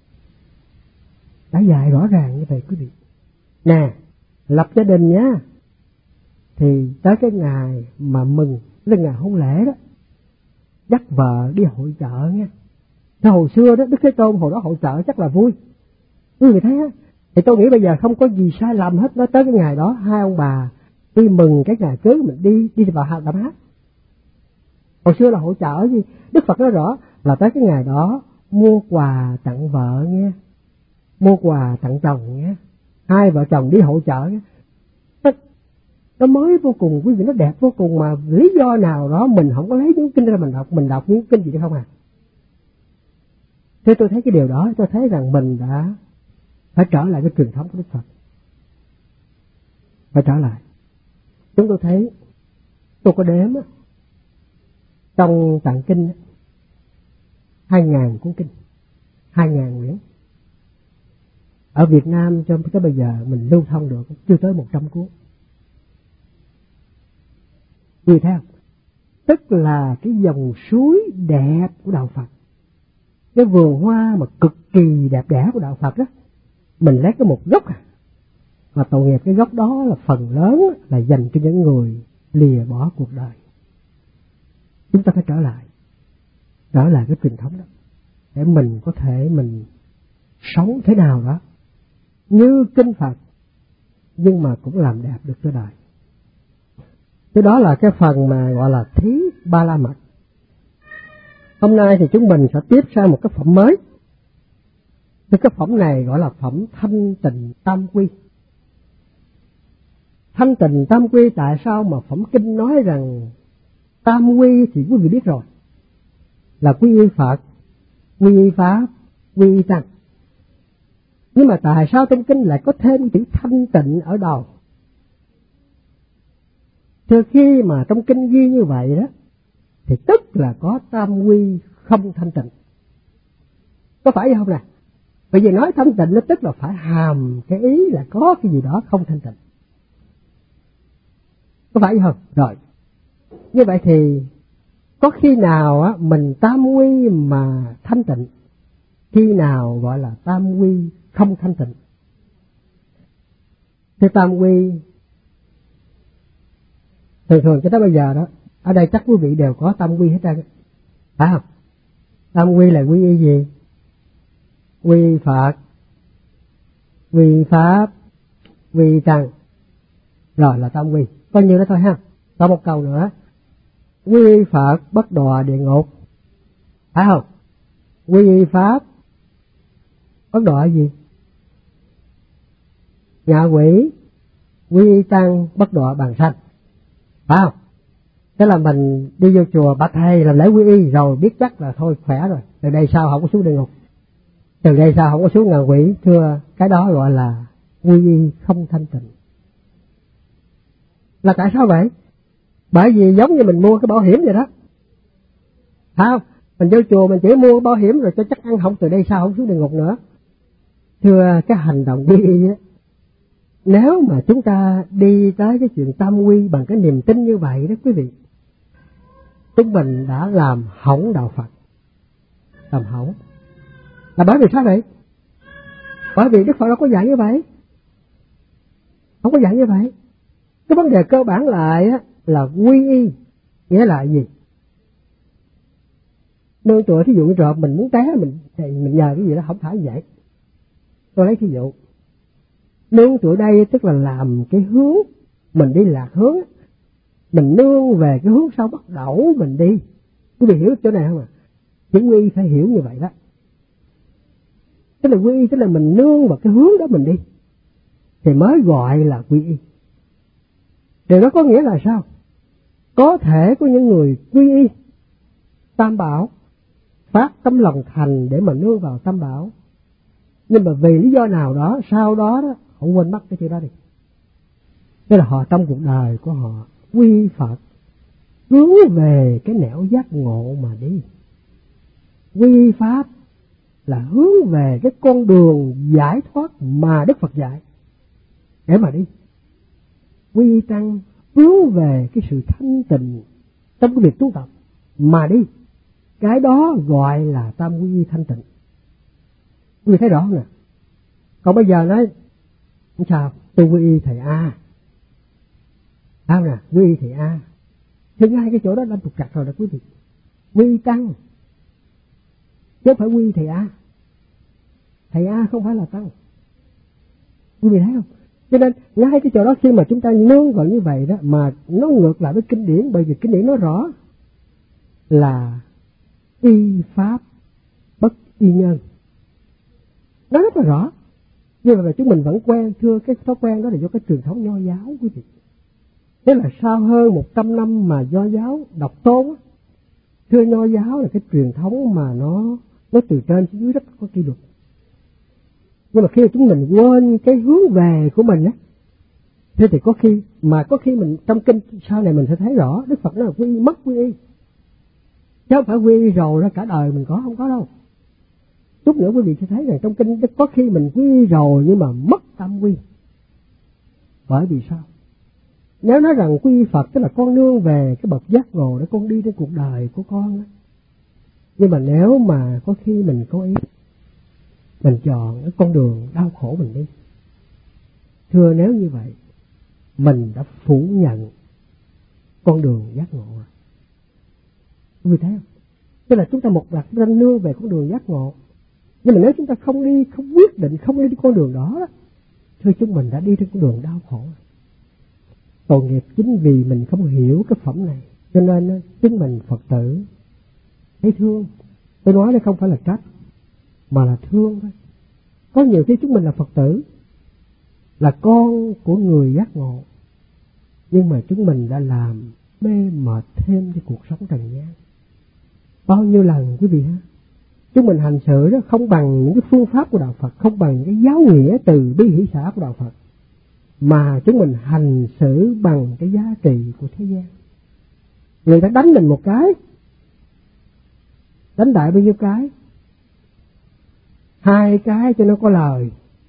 Đã dạy rõ ràng như vậy quý vị. Nè, lập gia đình nhá. Thì tới cái ngày mà mừng, là ngày hôn lễ đó, dắt vợ đi hội chợ nha. Thế hồi xưa đó, Đức Thế Tôn hồi đó hội chợ chắc là vui. Quý vị thấy á, thì tôi nghĩ bây giờ không có gì sai lầm hết. Nói tới cái ngày đó, hai ông bà đi mừng cái ngày cưới mình đi, đi vào hạt đám hát. Hồi xưa là hội chợ gì? Đức Phật nói rõ là tới cái ngày đó mua quà tặng vợ nha, mua quà tặng chồng nha, hai vợ chồng đi hội chợ nha. Nó mới vô cùng quý vị, nó đẹp vô cùng, mà lý do nào đó mình không có lấy những kinh ra mình đọc, mình đọc những kinh gì đó không à. Thế tôi thấy cái điều đó, tôi thấy rằng mình đã phải trở lại cái truyền thống của Đức Phật. Phải trở lại. Chúng tôi thấy, tôi có đếm á, trong tạng kinh hai ngàn cuốn kinh, hai ngàn quyển. Ở Việt Nam cho tới bây giờ mình lưu thông được chưa tới một trăm cuốn. Vì theo, tức là cái dòng suối đẹp của đạo Phật, cái vườn hoa mà cực kỳ đẹp đẽ của đạo Phật đó, mình lấy cái một gốc à, mà tội nghiệp cái gốc đó là phần lớn là dành cho những người lìa bỏ cuộc đời. Chúng ta phải trở lại, trở lại cái truyền thống đó, để mình có thể mình sống thế nào đó như kinh Phật, nhưng mà cũng làm đẹp được cho đời. Cái đó là cái phần mà gọi là thí ba la mật. Hôm nay thì chúng mình sẽ tiếp sang một cái phẩm mới. Cái phẩm này gọi là phẩm thanh tịnh tam quy. Thanh tịnh tam quy, tại sao mà phẩm kinh nói rằng tam quy thì quý vị biết rồi, là quy y Phật, quy y Pháp, quy y Tăng. Nhưng mà tại sao trong kinh lại có thêm chữ thanh tịnh ở đầu? Từ khi mà trong kinh ghi như vậy đó, thì tức là có tam quy không thanh tịnh. Có phải không nè? Bởi vì nói thanh tịnh nó tức là phải hàm cái ý là có cái gì đó không thanh tịnh. Có phải không? Rồi. Như vậy thì có khi nào á mình tam quy mà thanh tịnh, khi nào gọi là tam quy không thanh tịnh? Thì tam quy thường thường cho tới bây giờ đó, ở đây chắc quý vị đều có tam quy hết trơn, phải không? Tam quy là quy y gì? Quy y Phật, quy y Pháp, quy tăng, rồi là tam quy, coi như đó thôi ha. Còn một câu nữa, quy Phật bất đọa địa ngục, phải không? Quy Pháp bất đọa gì? Ngạ quỷ. Quy tăng bất đọa bàn sanh, phải không? Tức là mình đi vô chùa bạch thầy làm lễ quy y rồi biết chắc là thôi khỏe rồi, từ đây sau không có xuống địa ngục, từ đây sau không có xuống ngạ quỷ. Thưa, cái đó gọi là quy y không thanh tịnh. Là tại sao vậy? Bởi vì giống như mình mua cái bảo hiểm vậy đó, phải không? Mình vô chùa mình chỉ mua bảo hiểm rồi cho chắc ăn không từ đây sau không xuống địa ngục nữa. Thưa, cái hành động quy y á, nếu mà chúng ta đi tới cái chuyện tam quy bằng cái niềm tin như vậy đó quý vị, chúng mình đã làm hỏng đạo Phật. Làm hỏng. Là bởi vì sao vậy? Bởi vì Đức Phật đâu có dạy như vậy. Không có dạy như vậy. Cái vấn đề cơ bản lại á, là quy y. Nghĩa là gì? Nương tựa thí dụ như trộm mình muốn té mình thì mình nhờ cái gì đó, không phải vậy. Tôi lấy thí dụ. Nương tựa đây tức là làm cái hướng mình đi lạc hướng, mình nương về cái hướng sau bắt đầu mình đi. Quý vị hiểu chỗ này không ạ? Chữ quy y phải hiểu như vậy đó. Tức là quy y tức là mình nương vào cái hướng đó mình đi thì mới gọi là quy y. Điều đó có nghĩa là sao? Có thể có những người quy y tam bảo, phát tấm lòng thành để mà nương vào tam bảo, nhưng mà vì lý do nào đó sau đó đó họ quên mất cái chuyện đó đi. Tức là họ trong cuộc đời của họ quy Phật hướng về cái nẻo giác ngộ mà đi, quy Pháp là hướng về cái con đường giải thoát mà Đức Phật dạy để mà đi, quy tăng hướng về cái sự thanh tịnh trong cái việc tu tập mà đi. Cái đó gọi là tam quy y thanh tịnh. Quý vị thấy rõ không nè? Còn bây giờ nói sao? Tôi quy y thầy A. Sao nè? Quy y thầy A. Thì ngay cái chỗ đó đang trục trặc rồi đó quý vị. Quy y tăng chứ không phải quy y thầy A. Thầy A không phải là tăng. Quý vị thấy không? Cho nên ngay cái chỗ đó khi mà chúng ta nương vào như vậy đó mà nó ngược lại với kinh điển, bởi vì kinh điển nói rõ là y pháp bất y nhân. Nó rất là rõ. Nhưng mà chúng mình vẫn quen, thưa cái thói quen đó là do cái truyền thống nho giáo quý vị. Thế là sau hơn một trăm năm mà nho giáo độc tôn á, thưa nho giáo là cái truyền thống mà nó nó từ trên xuống dưới rất có kỷ luật. Nhưng mà khi mà chúng mình quên cái hướng về của mình á, thế thì có khi mà có khi mình trong kinh sau này mình sẽ thấy rõ Đức Phật nói là quy y mất quy y, chứ không phải quy y rồi đó cả đời mình có, không có đâu. Chút nữa quý vị sẽ thấy rằng trong kinh có khi mình quy y rồi nhưng mà mất tam quy. Bởi vì sao? Nếu nói rằng quy y Phật tức là con nương về cái bậc giác ngộ để con đi trên cuộc đời của con đó. Nhưng mà nếu mà có khi mình có ý mình chọn cái con đường đau khổ mình đi, thưa nếu như vậy mình đã phủ nhận con đường giác ngộ rồi. Quý vị thấy không? Tức là chúng ta một đặt ranh nương về con đường giác ngộ, nhưng mà nếu chúng ta không đi, không quyết định không đi con đường đó, đó thưa chúng mình đã đi trên con đường đau khổ. Tội nghiệp chính vì mình không hiểu cái phẩm này, cho nên chính mình Phật tử thấy thương. Tôi nói đây không phải là trách mà là thương thôi. Có nhiều khi chúng mình là Phật tử, là con của người giác ngộ, nhưng mà chúng mình đã làm mê mệt thêm cho cuộc sống trần gian. Bao nhiêu lần quý vị ha, chúng mình hành xử đó không bằng những cái phương pháp của đạo Phật, không bằng cái giáo nghĩa từ bi hỷ xã của đạo Phật, mà chúng mình hành xử bằng cái giá trị của thế gian. Người ta đánh mình một cái, đánh đại bao nhiêu cái? Hai cái cho nó có lời.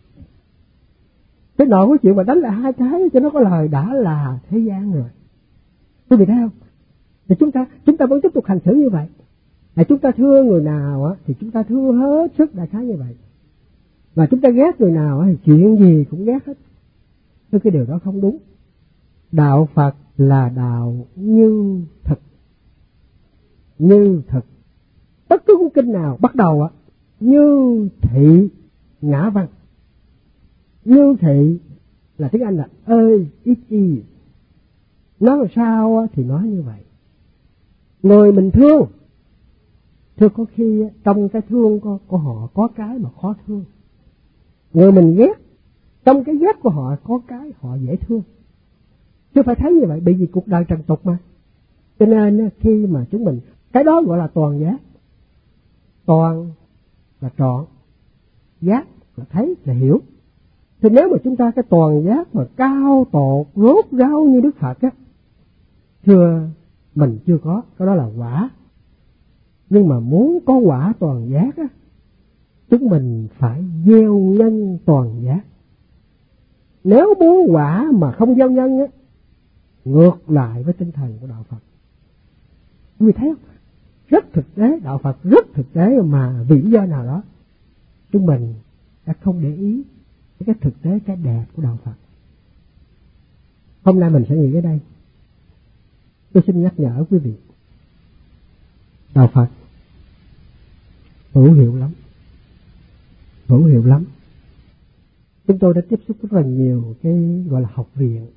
Cái nỗi của chuyện mà đánh lại hai cái cho nó có lời đã là thế gian rồi. Quý vị thấy không? Thì chúng ta chúng ta vẫn tiếp tục hành xử như vậy. Là chúng ta thương người nào á thì chúng ta thương hết sức, đại khái như vậy. Và chúng ta ghét người nào á thì chuyện gì cũng ghét hết. Thế cái điều đó không đúng. Đạo Phật là đạo như thực. Như thực. Bất cứ cuốn kinh nào bắt đầu á, như thị ngã văn, như thị là tiếng Anh là as it is. Nói làm sao thì nói như vậy. Người mình thương, thưa có khi trong cái thương của, của họ có cái mà khó thương. Người mình ghét, trong cái ghét của họ có cái họ dễ thương. Chứ phải thấy như vậy, bởi vì cuộc đời trần tục mà. Cho nên khi mà chúng mình, cái đó gọi là toàn giác. Toàn là trọn, giác là thấy, là hiểu. Thì nếu mà chúng ta cái toàn giác mà cao tột, rốt ráo như Đức Phật á, thưa mình chưa có, cái đó là quả. Nhưng mà muốn có quả toàn giác á, chúng mình phải gieo nhân toàn giác. Nếu muốn quả mà không gieo nhân á, ngược lại với tinh thần của đạo Phật. Quý vị thấy không? Rất thực tế, đạo Phật rất thực tế mà vì lý do nào đó chúng mình đã không để ý cái thực tế, cái đẹp của đạo Phật. Hôm nay mình sẽ nghĩ ở đây. Tôi xin nhắc nhở quý vị, đạo Phật hữu hiệu lắm, hữu hiệu lắm. Chúng tôi đã tiếp xúc rất là nhiều cái gọi là học viện.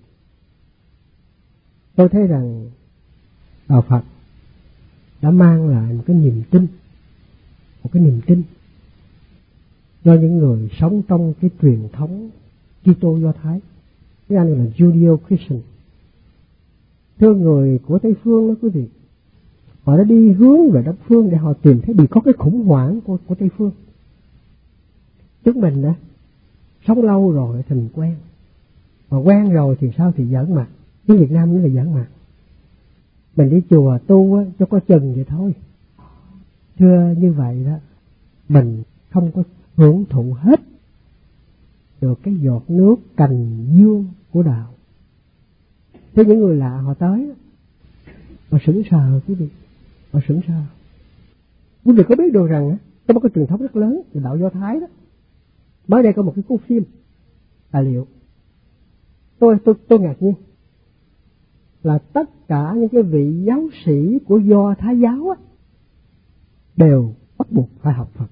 Tôi thấy rằng đạo Phật đã mang lại một cái niềm tin, một cái niềm tin cho những người sống trong cái truyền thống Kitô Do Thái, cái anh là Judeo-Christian. Thưa người của Tây Phương đó quý vị, họ đã đi hướng về Đông Phương để họ tìm thấy bị có cái khủng hoảng của, của Tây Phương. Chúng mình đó, sống lâu rồi thành quen, mà quen rồi thì sao thì giỡn mặt. Tiếng Việt Nam nữa là giỡn mặt. Mình đi chùa tu á, cho có chừng vậy thôi. Thưa như vậy đó, mình không có hưởng thụ hết được cái giọt nước cành dương của đạo. Thế những người lạ họ tới, họ sững sờ quý vị, họ sững sờ. Quý vị có biết được rằng có một cái truyền thống rất lớn về đạo Do Thái đó. Mới đây có một cái cuốn phim tài liệu, tôi tôi tôi ngạc nhiên là tất cả những cái vị giáo sĩ của Do Thái giáo á đều bắt buộc phải học Phật.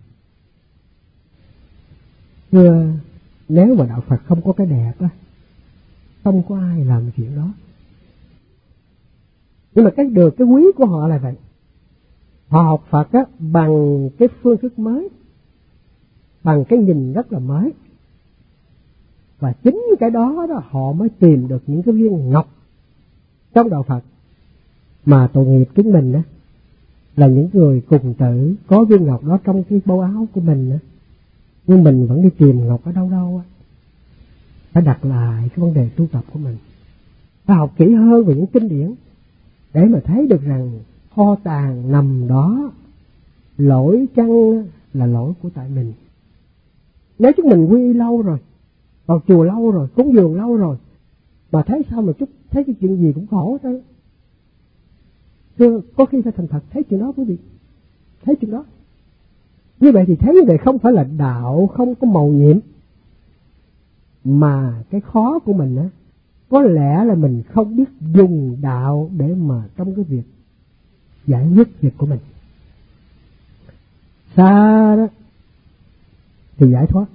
Thưa, nếu mà đạo Phật không có cái đẹp á, không có ai làm chuyện đó. Nhưng mà cái được cái quý của họ là vậy. Họ học Phật á bằng cái phương thức mới, bằng cái nhìn rất là mới. Và chính cái đó đó họ mới tìm được những cái viên ngọc trong đạo Phật. Mà tội nghiệp chúng mình á là những người cùng tử có viên ngọc đó trong cái báu áo của mình á, nhưng mình vẫn đi tìm ngọc ở đâu đâu á. Phải đặt lại cái vấn đề tu tập của mình, phải học kỹ hơn về những kinh điển để mà thấy được rằng kho tàng nằm đó, lỗi chăng là lỗi của tại mình. Nếu chúng mình quy y lâu rồi, vào chùa lâu rồi, cúng dường lâu rồi, mà thấy sao mà chút thấy cái chuyện gì cũng khổ thôi. Thưa, có khi phải thành thật thấy chuyện đó quý vị, thấy chuyện đó. Như vậy thì thấy như vậy không phải là đạo không có màu nhiệm, mà cái khó của mình á, có lẽ là mình không biết dùng đạo để mà trong cái việc giải quyết việc của mình. Xa đó thì giải thoát,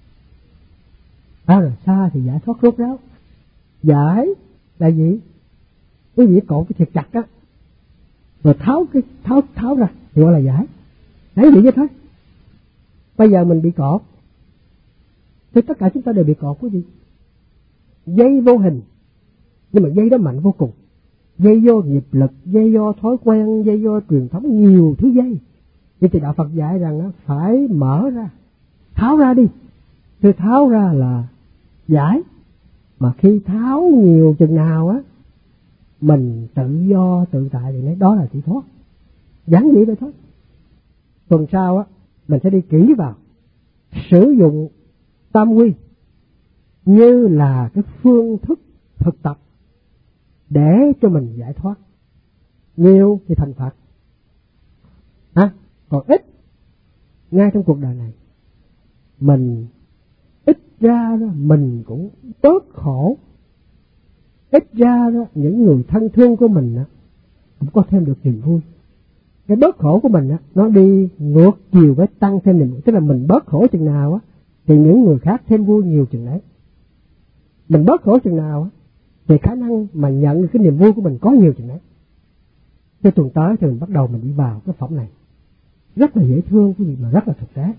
à rồi xa thì giải thoát rốt ráo. Giải là gì? Quý vị cột cái thiệt chặt á, rồi tháo cái tháo tháo ra thì gọi là giải. Đấy vậy thôi. Bây giờ mình bị cột, thì tất cả chúng ta đều bị cột quý vị. Dây vô hình, nhưng mà dây đó mạnh vô cùng. Dây vô nghiệp lực, dây vô thói quen, dây vô truyền thống, nhiều thứ dây. Vậy thì đạo Phật dạy rằng á, phải mở ra, tháo ra đi. Thì tháo ra là giải. Mà khi tháo nhiều chừng nào á, mình tự do tự tại thì nói đó là giải thoát. Giản dị vậy thôi. Tuần sau á, mình sẽ đi kỹ vào sử dụng tam quy như là cái phương thức thực tập để cho mình giải thoát. Nhiều thì thành Phật, à, còn ít ngay trong cuộc đời này mình ít ra đó mình cũng bớt khổ, ít ra đó những người thân thương của mình đó, cũng có thêm được niềm vui. Cái bớt khổ của mình á, nó đi ngược chiều với tăng thêm niềm vui. Tức là mình bớt khổ chừng nào á, thì những người khác thêm vui nhiều chừng đấy. mình bớt khổ chừng nào thì khả năng mà nhận cái niềm vui của mình có nhiều chừng đấy. Cái tuần tới thì mình bắt đầu mình đi vào cái phẩm này, rất là dễ thương quý vị, mà rất là thực tế.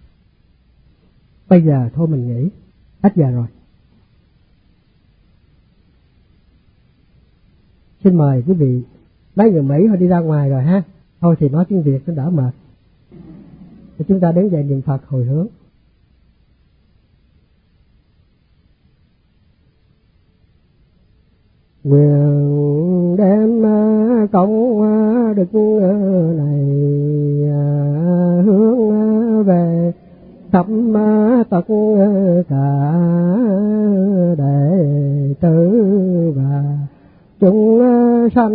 Bây giờ thôi mình nghỉ, hết giờ rồi. Xin mời quý vị, mấy người Mỹ họ đi ra ngoài rồi ha, thôi thì nói tiếng Việt nó đỡ mệt. Thì chúng ta đến dạy niệm Phật hồi hướng. Nguyện đem công đức này hướng về khắp tất cả đệ tử và chúng sanh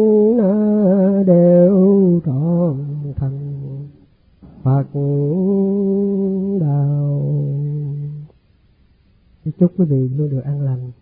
đều trọn thành Phật đạo. Chúc quý vị luôn được an lành.